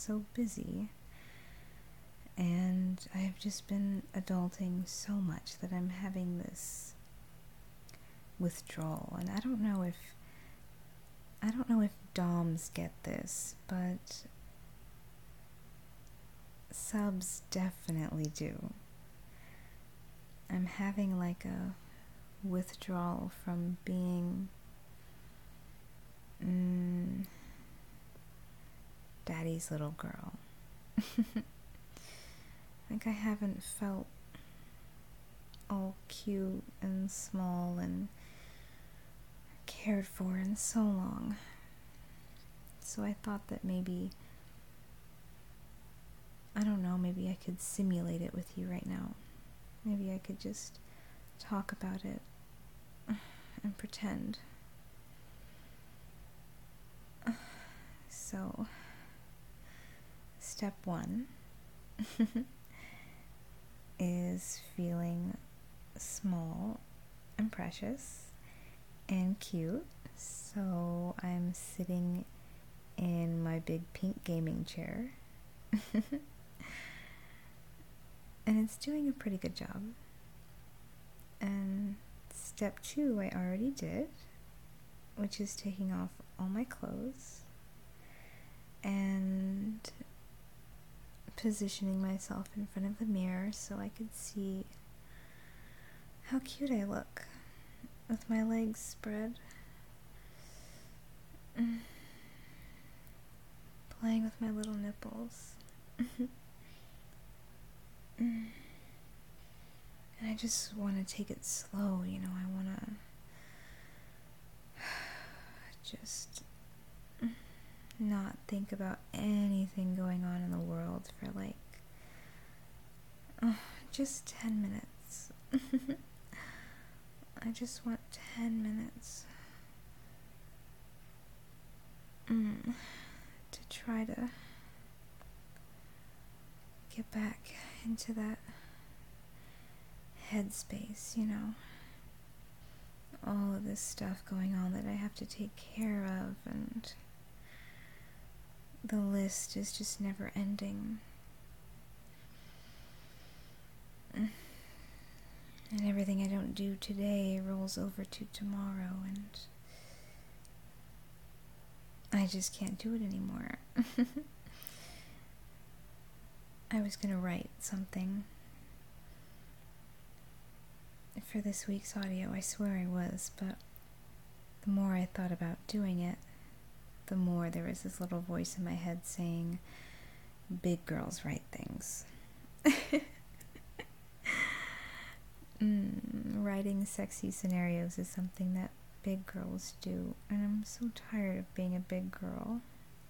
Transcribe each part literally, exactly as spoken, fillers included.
so busy. And I've just been adulting so much that I'm having this withdrawal. And I don't know if I don't know if doms get this, but subs definitely do. I'm having like a withdrawal from being mm, daddy's little girl. Like I haven't felt all cute and small and cared for in so long. So I thought that maybe, I don't know, maybe I could simulate it with you right now. Maybe I could just talk about it and pretend. So, step one is feeling small and precious and cute. So I'm sitting in my big pink gaming chair and it's doing a pretty good job. And step two I already did, which is taking off all my clothes and positioning myself in front of the mirror so I could see how cute I look with my legs spread, playing with my little nipples. And I just want to take it slow, you know, I want to just not think about anything going on in the world for like oh, just ten minutes. I just want ten minutes mm, to try to get back into that headspace, you know. All of this stuff going on that I have to take care of, and the list is just never ending. And everything I don't do today rolls over to tomorrow, and I just can't do it anymore. I was gonna write something for this week's audio, I swear I was, but the more I thought about doing it, the more there was this little voice in my head saying, big girls write things. mm, writing sexy scenarios is something that big girls do, and I'm so tired of being a big girl.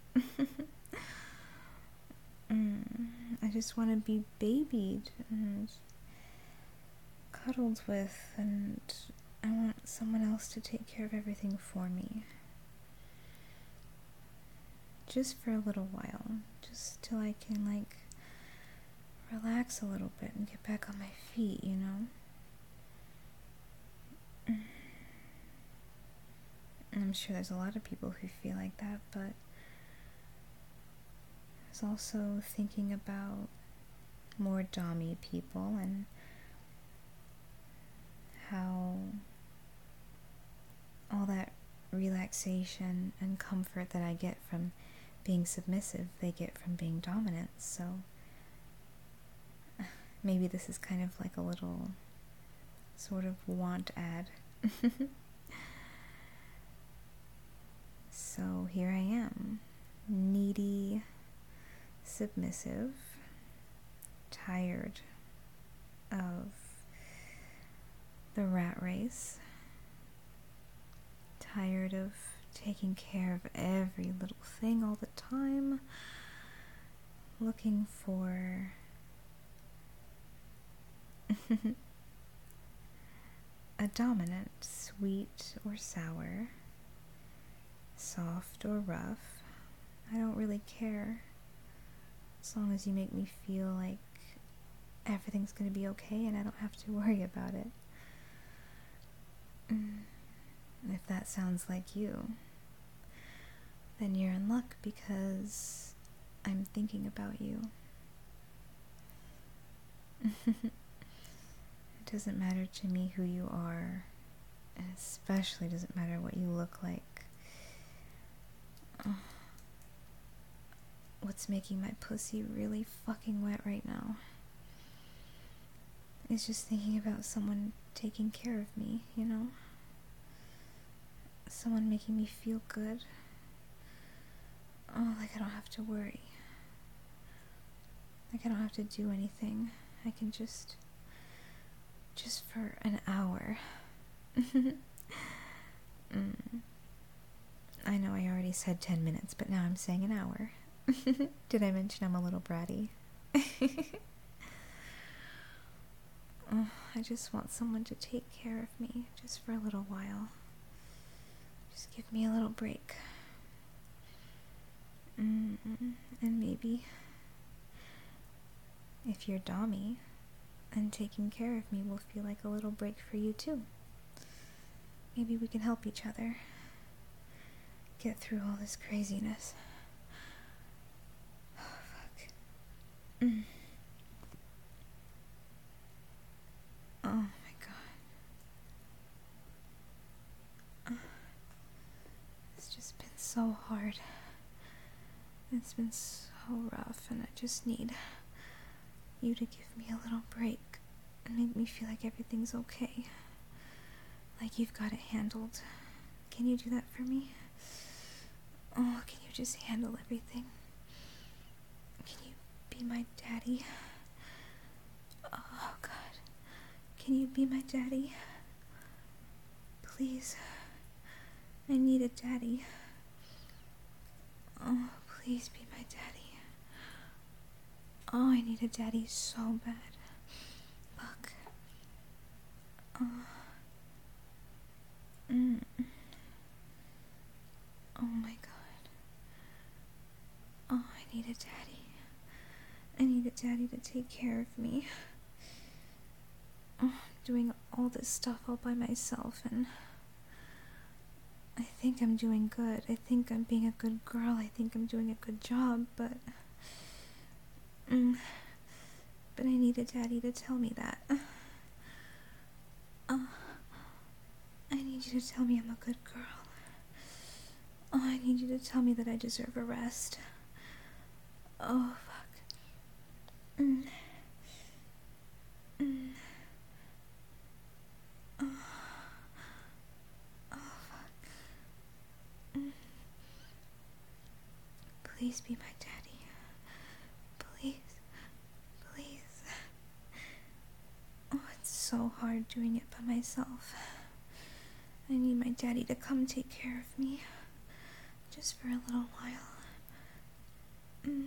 mm, I just want to be babied and cuddled with, and I want someone else to take care of everything for me. Just for a little while, just till I can like relax a little bit and get back on my feet, you know? And I'm sure there's a lot of people who feel like that, but I was also thinking about more dommy people and how all that relaxation and comfort that I get from being submissive, they get from being dominant. So maybe this is kind of like a little sort of want ad. So here I am, needy, submissive, tired of the rat race, tired of taking care of every little thing all the time, looking for a dominant, sweet or sour, soft or rough. I don't really care, as long as you make me feel like everything's gonna be okay and I don't have to worry about it. If that sounds like you, then you're in luck, because I'm thinking about you. It doesn't matter to me who you are, and especially doesn't matter what you look like. Oh. What's making my pussy really fucking wet right now is just thinking about someone taking care of me, you know? Someone making me feel good. Oh, like I don't have to worry. Like I don't have to do anything. I can just... just for an hour. mm. I know I already said ten minutes, but now I'm saying an hour. Did I mention I'm a little bratty? Oh, I just want someone to take care of me, just for a little while. Just give me a little break. Mm, and maybe, if you're Dommy, and taking care of me will feel like a little break for you too. Maybe we can help each other get through all this craziness. Oh, fuck. Mm. Oh my god. It's just been so hard. It's been so rough, and I just need you to give me a little break and make me feel like everything's okay. Like you've got it handled. Can you do that for me? Oh, can you just handle everything? Can you be my daddy? Oh, God. Can you be my daddy? Please. I need a daddy. Oh, please be my daddy. Oh, I need a daddy so bad. Fuck. Oh. Mm. Oh my god. Oh, I need a daddy. I need a daddy to take care of me. Oh, I'm doing all this stuff all by myself, and I think I'm doing good. I think I'm being a good girl. I think I'm doing a good job, but... Mm, but I need a daddy to tell me that. Uh, I need you to tell me I'm a good girl. Oh, I need you to tell me that I deserve a rest. Oh, fuck. Mm. Mm. Oh. Oh, fuck. Mm. Please be my daddy. Please. Please. Oh, it's so hard doing it by myself. I need my daddy to come take care of me. Just for a little while. Mm.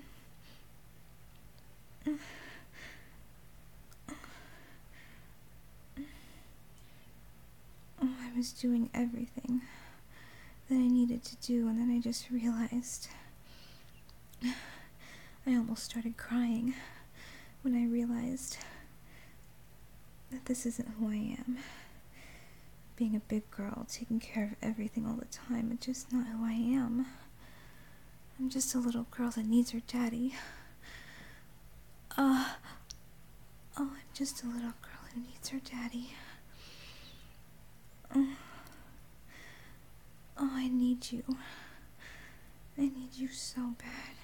Mm. Oh, I was doing everything that I needed to do, and then I just realized... I almost started crying when I realized that this isn't who I am. Being a big girl, taking care of everything all the time, it's just not who I am. I'm just a little girl that needs her daddy. Uh, oh, I'm just a little girl who needs her daddy. Oh, oh, I need you. I need you so bad.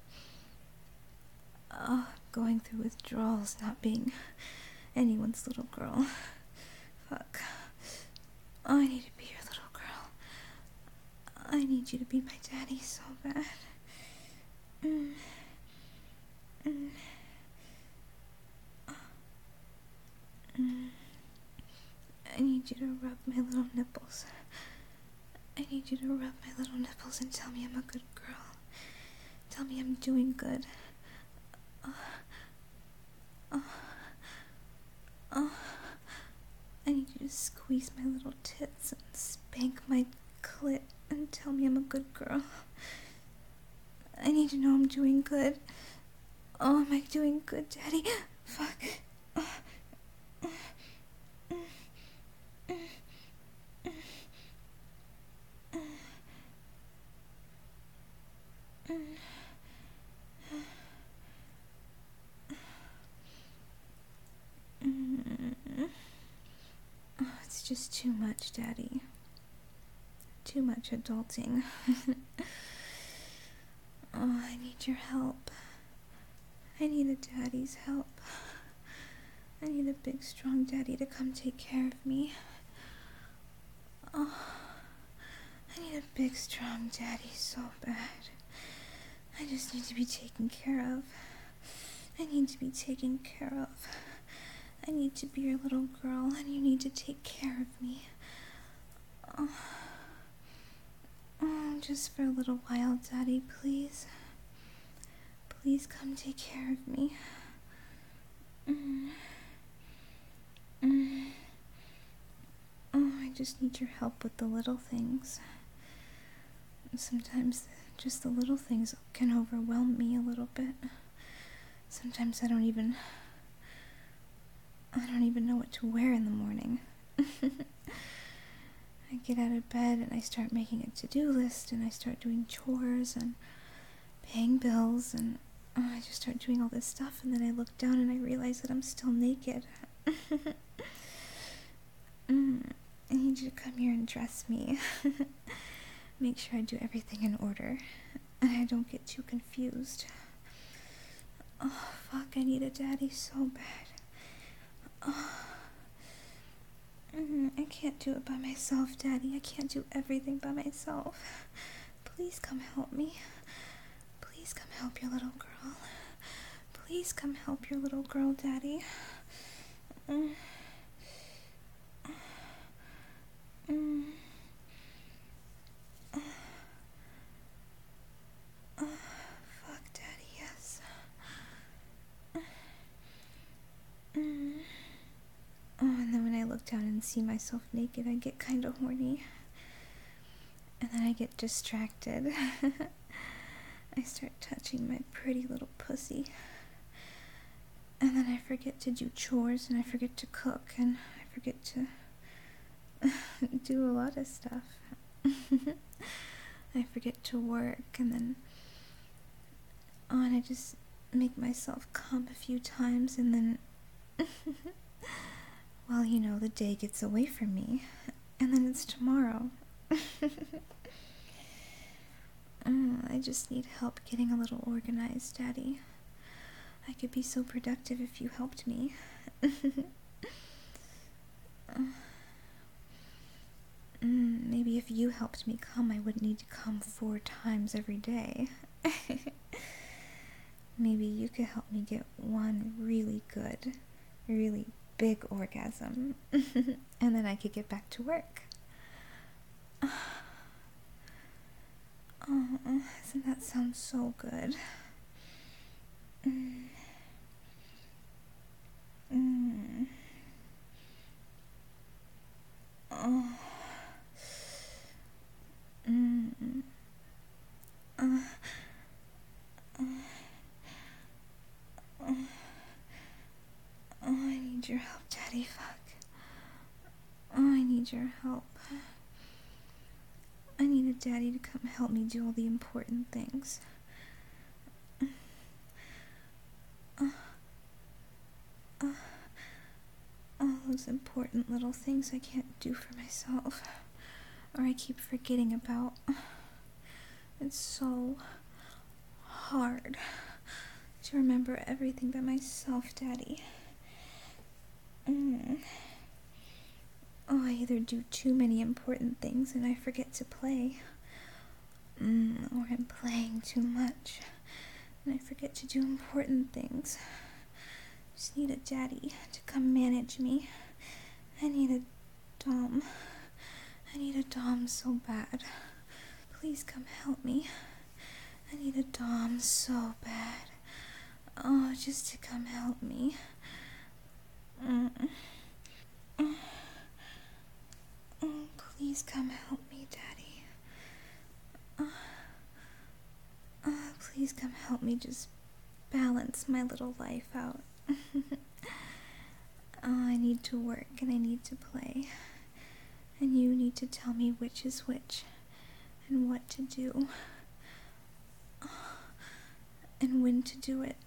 Oh, going through withdrawals, not being anyone's little girl. Fuck. Oh, I need to be your little girl. I need you to be my daddy so bad. Mm. Mm. Mm. I need you to rub my little nipples. I need you to rub my little nipples and tell me I'm a good girl. Tell me I'm doing good. Oh. Oh. Oh. I need you to squeeze my little tits and spank my clit and tell me I'm a good girl. I need to know I'm doing good. Oh, am I doing good, Daddy? Fuck. just too much, Daddy. Too much adulting. Oh, I need your help. I need a daddy's help. I need a big, strong daddy to come take care of me. Oh, I need a big, strong daddy so bad. I just need to be taken care of. I need to be taken care of. I need to be your little girl, and you need to take care of me. Oh. Oh, just for a little while, Daddy, please. Please come take care of me. Mm. Mm. Oh, I just need your help with the little things. Sometimes just the little things can overwhelm me a little bit. Sometimes I don't even... I don't even know what to wear in the morning. I get out of bed and I start making a to-do list and I start doing chores and paying bills and oh, I just start doing all this stuff and then I look down and I realize that I'm still naked. mm, I need you to come here and dress me. Make sure I do everything in order and I don't get too confused. Oh, fuck, I need a daddy so bad. Oh. Mm, I can't do it by myself, Daddy. I can't do everything by myself. Please come help me. Please come help your little girl. Please come help your little girl, Daddy. Mm. Mm. Uh. Uh. Fuck, Daddy, yes. Mm. Oh, and then when I look down and see myself naked, I get kind of horny. And then I get distracted. I start touching my pretty little pussy. And then I forget to do chores, and I forget to cook, and I forget to do a lot of stuff. I forget to work, and then... Oh, and I just make myself come a few times, and then... Well, you know, the day gets away from me, and then it's tomorrow. oh, I just need help getting a little organized, Daddy. I could be so productive if you helped me. mm, maybe if you helped me come, I wouldn't need to come four times every day. Maybe you could help me get one really good, really big orgasm, and then I could get back to work. Oh, doesn't that sound so good? Mm. Mm. Oh. Mm. Uh. Uh. Uh. Oh, I need your help, Daddy, fuck. Oh, I need your help. I need a daddy to come help me do all the important things. Uh, uh, all those important little things I can't do for myself, or I keep forgetting about. It's so hard to remember everything by myself, Daddy. Mm. Oh, I either do too many important things and I forget to play, mm, or I'm playing too much and I forget to do important things. Just need a daddy to come manage me. I need a dom. I need a dom so bad. Please come help me. I need a dom so bad. Oh, just to come help me. Mm. Mm. Oh, please come help me, Daddy. Uh, uh, please come help me just balance my little life out. Oh, I need to work and I need to play. And you need to tell me which is which and what to do. Oh, and when to do it.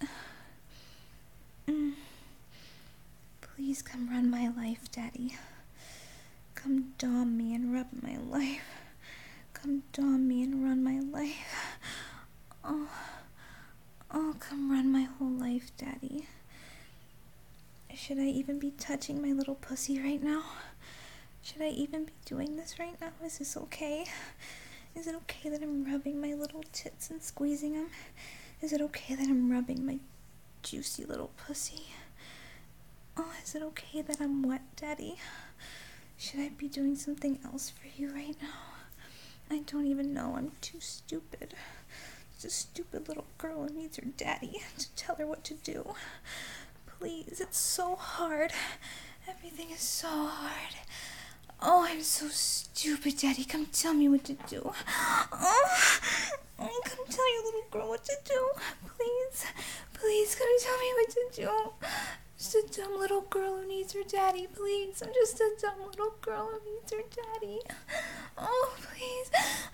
Mm. Please come run my life, Daddy. Come dom me and rub my life. Come dom me and run my life. Oh, oh, come run my whole life, Daddy. Should I even be touching my little pussy right now? Should I even be doing this right now? Is this okay? Is it okay that I'm rubbing my little tits and squeezing them? Is it okay that I'm rubbing my juicy little pussy? Oh, is it okay that I'm wet, Daddy? Should I be doing something else for you right now? I don't even know. I'm too stupid. Just a stupid little girl who needs her daddy to tell her what to do. Please, it's so hard. Everything is so hard. Oh, I'm so stupid, Daddy. Come tell me what to do. Oh, oh, come tell your little girl what to do. Please, please, come tell me what to do. Just a dumb little girl who needs her daddy, please. I'm just a dumb little girl who needs her daddy. Oh, please.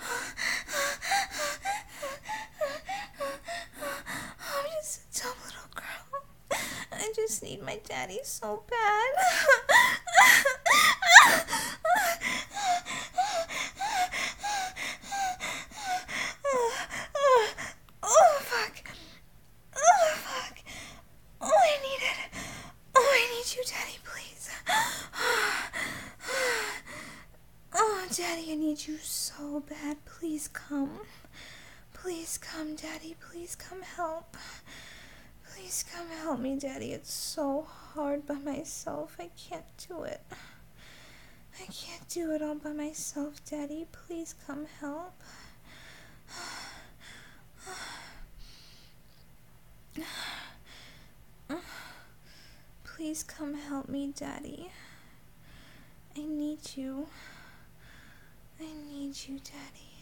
I'm just a dumb little girl. I just need my daddy so bad. Oh, fuck. Oh, fuck. Oh, I need it. Oh, I need you, Daddy, please. Oh, Daddy, I need you so bad. Please come. Please come, Daddy. Please come help. Please come help me, Daddy. It's so hard by myself. I can't do it. I can't do it all by myself, Daddy. Please come help. Please come help me, Daddy. I need you. I need you, Daddy.